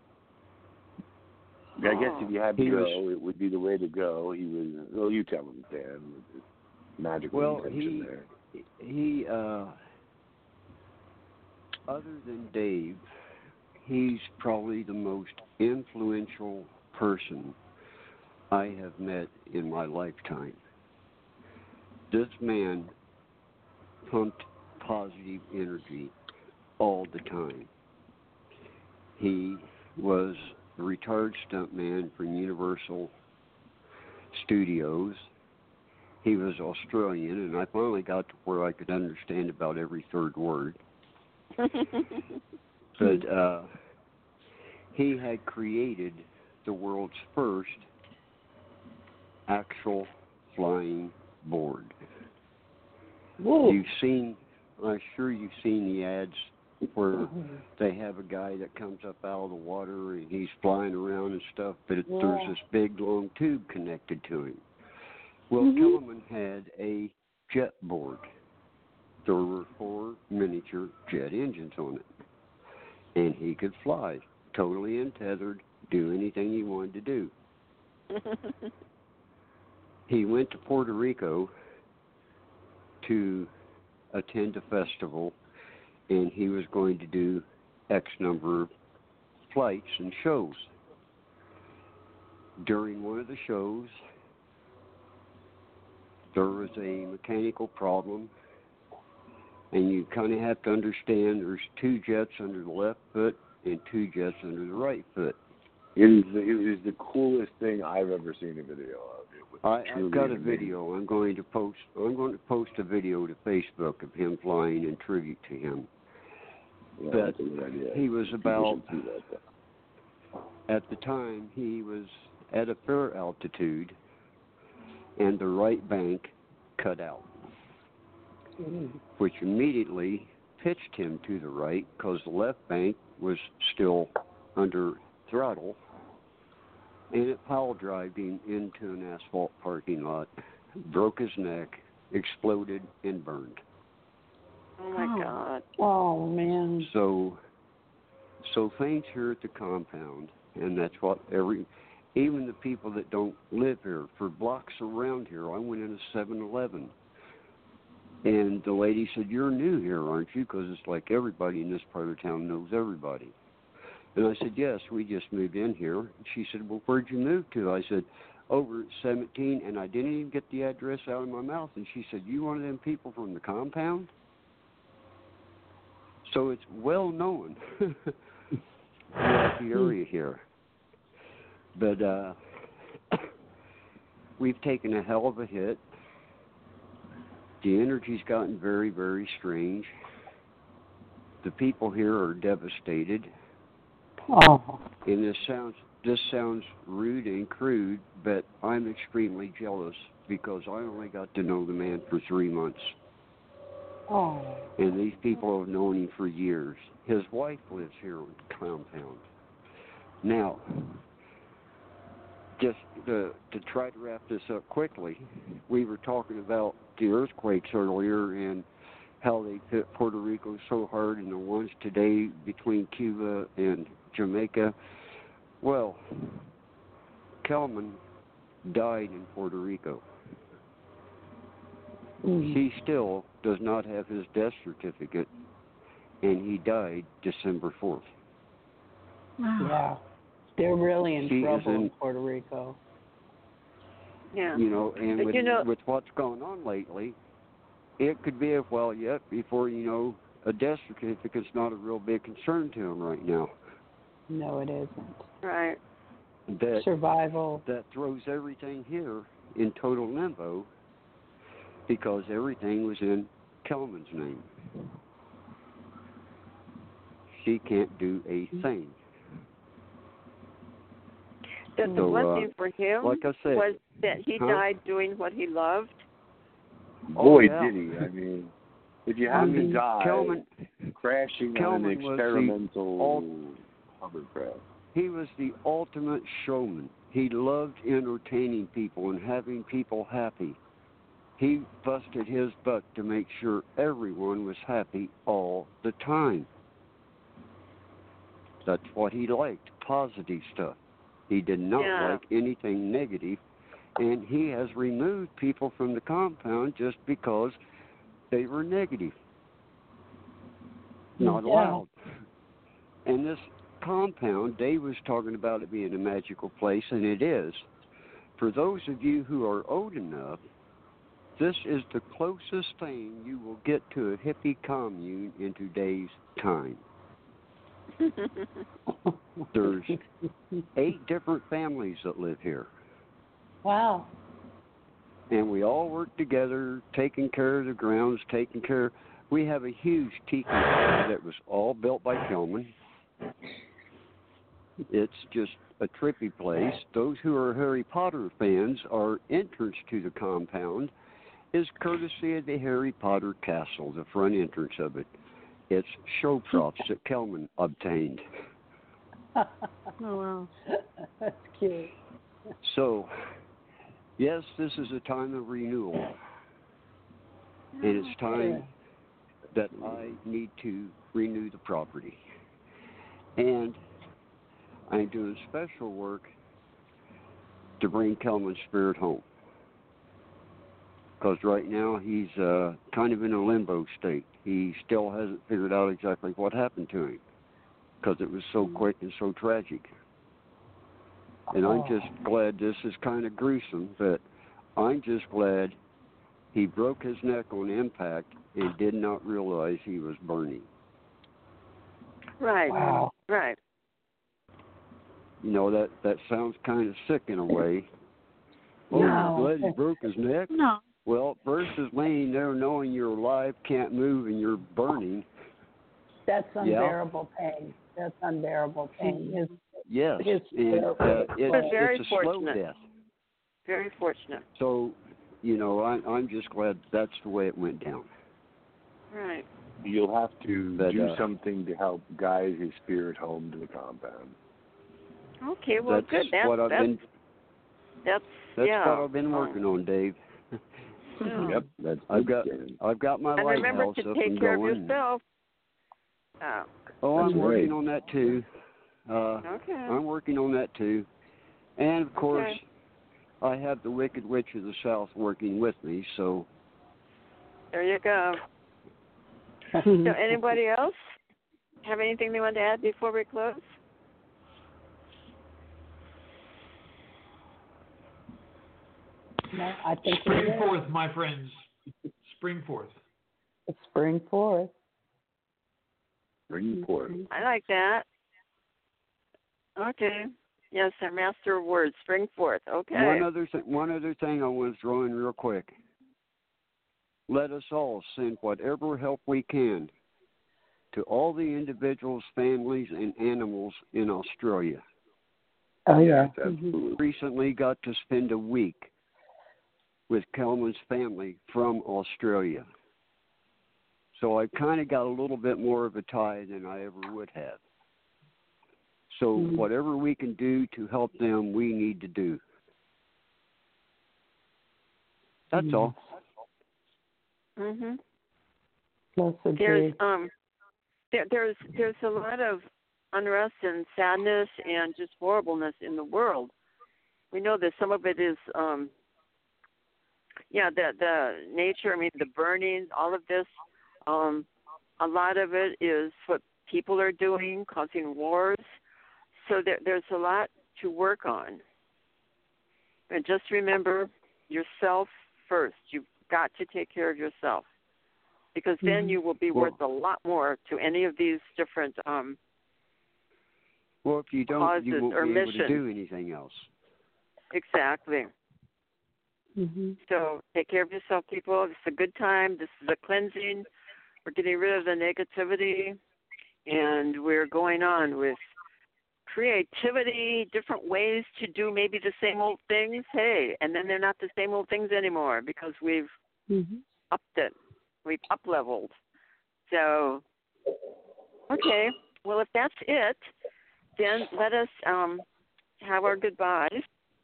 I guess if you had to He go, was- it would be the way to go. He was. Well, you tell him, Dan. Magical well, intention he there. he uh, other than Dave, he's probably the most influential person I have met in my lifetime. This man pumped positive energy all the time. He was a retired stuntman from Universal Studios. He was Australian, and I finally got to where I could understand about every third word. But uh, he had created the world's first actual flying board. Woo. You've seen, I'm sure you've seen the ads where they have a guy that comes up out of the water and he's flying around and stuff, but it, Yeah. there's this big long tube connected to him. Well, Mhm. Kellerman had a jet board. There were four miniature jet engines on it, and he could fly, totally untethered, do anything he wanted to do. He went to Puerto Rico to attend a festival, and he was going to do X number of flights and shows. During one of the shows, there was a mechanical problem, and you kind of have to understand there's two jets under the left foot and two jets under the right foot. It is, it is the coolest thing I've ever seen a video of. It was I, Truly I've got a amazing. video. I'm going to post. I'm going to post a video to Facebook of him flying in tribute to him. Yeah, But that's a good idea. he was People about, should see that. at the time, he was at a fair altitude, and the right bank cut out, Mm. which immediately pitched him to the right because the left bank was still under throttle, and it pile drived him into an asphalt parking lot, broke his neck, exploded, and burned. Oh my Oh. God. Oh, man. So, so things here at the compound, and that's what every, even the people that don't live here, for blocks around here, I went in a seven eleven, and the lady said, "You're new here, aren't you? Because it's like everybody in this part of town knows everybody." And I said, "Yes, we just moved in here." And she said, "Well, where'd you move to?" I said, "Over at seventeen, and I didn't even get the address out of my mouth. And she said, "You one of them people from the compound?" So it's well known throughout the area here. But uh, we've taken a hell of a hit. The energy's gotten very, very strange. The people here are devastated. Oh. And this sounds this sounds rude and crude, but I'm extremely jealous because I only got to know the man for three months. Oh. And these people have known him for years. His wife lives here on the compound. Now, just to, to try to wrap this up quickly, we were talking about the earthquakes earlier and how they hit Puerto Rico so hard, and the ones today between Cuba and Jamaica. Well, Kelman died in Puerto Rico. Mm. He still does not have his death certificate, and he died December fourth. Yeah. They're really in He is trouble in in- Puerto Rico. Yeah. You know, and But with, you know- with what's going on lately, it could be a while yet before, you know, a death certificate's not a real big concern to him right now. No, it isn't. Right. That Survival. that throws everything here in total limbo because everything was in Kelman's name. She can't do a thing. That the So, uh, blessing for him like I said, was that he huh? died doing what he loved. Boy, yeah. did he. I mean, if you I have mean, to die Kelman, crashing Kelman on an was the experimental ul- hovercraft. he was the ultimate showman. He loved entertaining people and having people happy. He busted his butt to make sure everyone was happy all the time. That's what he liked, positive stuff. He did not Yeah. like anything negative, and he has removed people from the compound just because they were negative. Not Yeah. allowed. And this compound, Dave was talking about it being a magical place, and it is. For those of you who are old enough, this is the closest thing you will get to a hippie commune in today's time. There's eight different families that live here, Wow. and we all work together, taking care of the grounds, taking care. We have a huge tiki hut that was all built by Kelman. It's just a trippy place. Those who are Harry Potter fans, our entrance to the compound is courtesy of the Harry Potter castle, the front entrance of it. It's show props that Kelman obtained. Oh, wow. That's cute. So, yes, this is a time of renewal. And it's time that I need to renew the property. And I'm doing special work to bring Kelman's spirit home. Because right now he's uh, kind of in a limbo state. He still hasn't figured out exactly what happened to him because it was so quick and so tragic. And I'm just glad this is kind of gruesome, but I'm just glad he broke his neck on impact and did not realize he was burning. Right. Wow. Right. You know, that, that sounds kind of sick in a way, Oh, No. glad he broke his neck. No. Well, versus laying there knowing you're alive, can't move, and you're burning. That's Yeah. unbearable pain. That's unbearable pain. His, Yes, his and uh, it, But very it's a slow fortunate. death. Very fortunate. So, you know, I, I'm just glad that's the way it went down. Right. You'll have to But, do uh, something to help guide his spirit home to the compound. Okay, well, that's good. That's, what I've that's, been. that's, That's yeah. what I've been working on, Dave. Yeah. Yep, that's I've got good. I've got my And remember lighthouse to up take and care going. of yourself. Oh, Oh, That's I'm working right. on that too. Uh, okay. I'm working on that too, and of course, Okay. I have the Wicked Witch of the South working with me. So, There you go. So anybody else have anything they want to add before we close? no, I think Spring it is. forth, my friends. Spring forth. Spring forth. Bring forth. I like that. Okay. Yes, our master of words. Spring forth. Okay. one other th- one other thing I want to throw in real quick. Let us all send whatever help we can to all the individuals, families, and animals in Australia. Oh, yeah. Yes, absolutely. Recently got to spend a week with Kelman's family from Australia. So I kind of got a little bit more of a tie than I ever would have. So Mhm. whatever we can do to help them, we need to do. That's Mhm. all. Mhm. Blessed There's be. um, there, there's there's a lot of unrest and sadness and just horribleness in the world. We know that some of it is um, yeah, the the nature. I mean, the burnings, all of this. Um, a lot of it is what people are doing, causing wars. So there, there's a lot to work on. And just remember yourself first. You've got to take care of yourself, because then Mhm. you will be Well- worth a lot more to any of these different um, Well, if you don't, causes you won't or be able missions. to do anything else. Exactly. Mhm. So take care of yourself, people. It's a good time. This is a cleansing. We're getting rid of the negativity, and we're going on with creativity, different ways to do maybe the same old things. Hey, and then they're not the same old things anymore because we've Mhm. upped it. We've up leveled. So, okay. Well, if that's it, then let us um, have our goodbyes.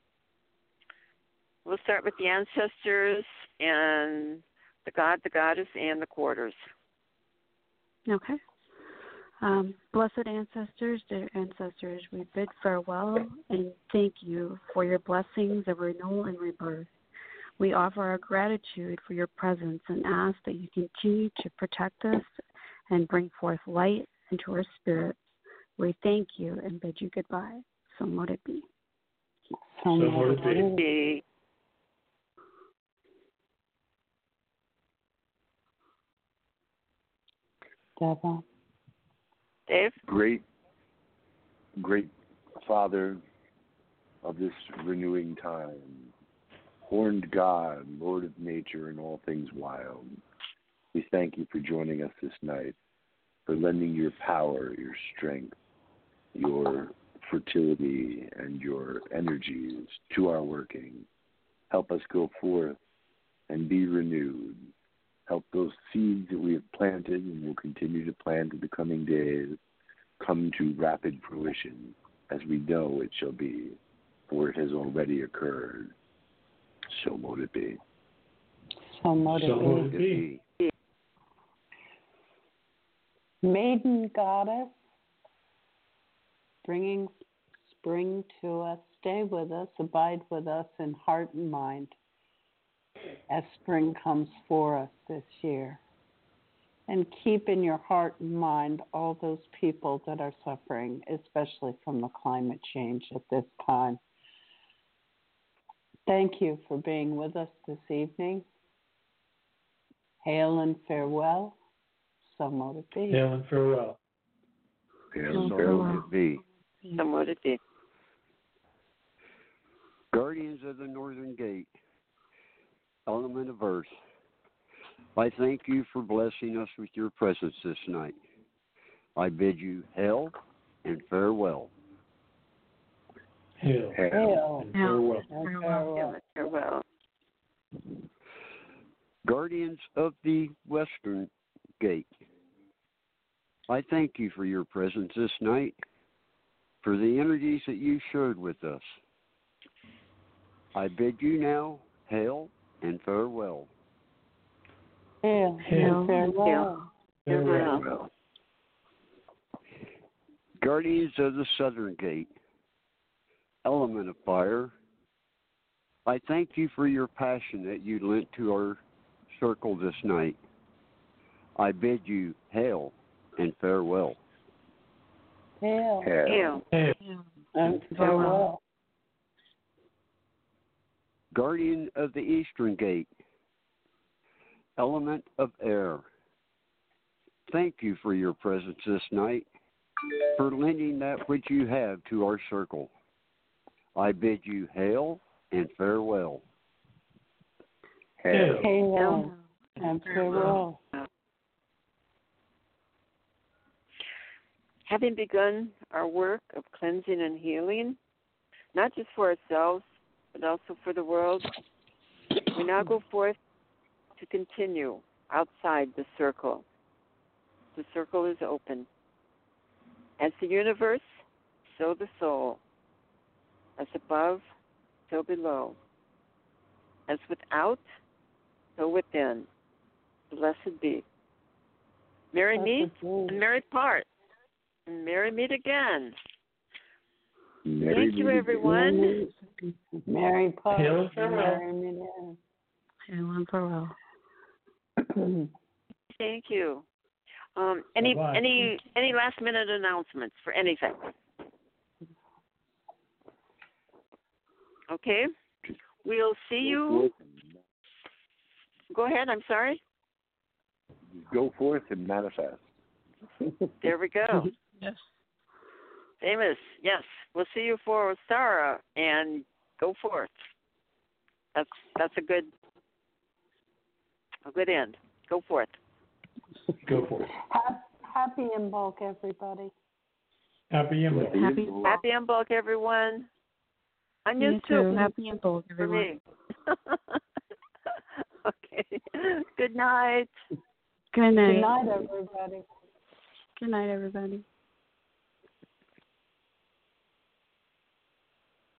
We'll start with the ancestors and the god, the goddess, and the quarters. Okay. Um, blessed ancestors, dear ancestors, we bid farewell and thank you for your blessings of renewal and rebirth. We offer our gratitude for your presence and ask that you continue to protect us and bring forth light into our spirits. We thank you and bid you goodbye. So mote it be. So So mote mote it it Would be. it be Deva. Dave? Great, great Father of this renewing time, horned God, Lord of nature and all things wild, we thank you for joining us this night, for lending your power, your strength, your fertility, and your energies to our working. Help us go forth and be renewed. Help those seeds that we have planted and will continue to plant in the coming days come to rapid fruition, as we know it shall be, for it has already occurred. So mote it be. So mote So it mote be. it be. Maiden goddess, bringing spring to us, stay with us, abide with us in heart and mind as spring comes for us this year. And keep in your heart and mind all those people that are suffering, especially from the climate change at this time. Thank you for being with us this evening. Hail and farewell. So mote it be. Hail and farewell. Hail So and So farewell. mote it be. So would it be? Guardians of the Northern Gate, element of earth, I thank you for blessing us with your presence this night. I bid you hail and farewell. Hail. Hail. And farewell. And Yeah, farewell. farewell. Guardians of the Western Gate, I thank you for your presence this night, for the energies that you shared with us. I bid you now hail and farewell. Hail. Hail. And farewell. Farewell. Farewell. Guardians of the Southern Gate, element of fire, I thank you for your passion that you lent to our circle this night. I bid you hail and farewell. Hail. Hail. Hail. And farewell. Guardian of the Eastern Gate, element of air, thank you for your presence this night, for lending that which you have to our circle. I bid you hail and farewell. Hail. Hail. And farewell. Having begun our work of cleansing and healing, not just for ourselves, but also for the world, we now go forth to continue outside the circle. The circle is open. As the universe, so the soul. As above, so below. As without, so within. Blessed be. Merry meet and merry part. And merry meet again. Merry Thank you, meet everyone. Mary Park. Hail and farewell. Mary Minette. Hail and farewell. Thank you. Um, any Bye-bye. any any last minute announcements for anything? Okay. We'll see you. Go ahead. I'm sorry. Go forth and manifest. There we go. Yes. Famous. Yes. We'll see you for Ostara and go forth. That's that's a good a good end. Go forth. Go for it. Ha- Happy in bulk, everybody. Happy Imbolc. Happy, Happy Unbulk, everyone. On you YouTube too. Happy and bold, for everyone. me. Okay. Good night. Good night. Good night, everybody. Good night, everybody.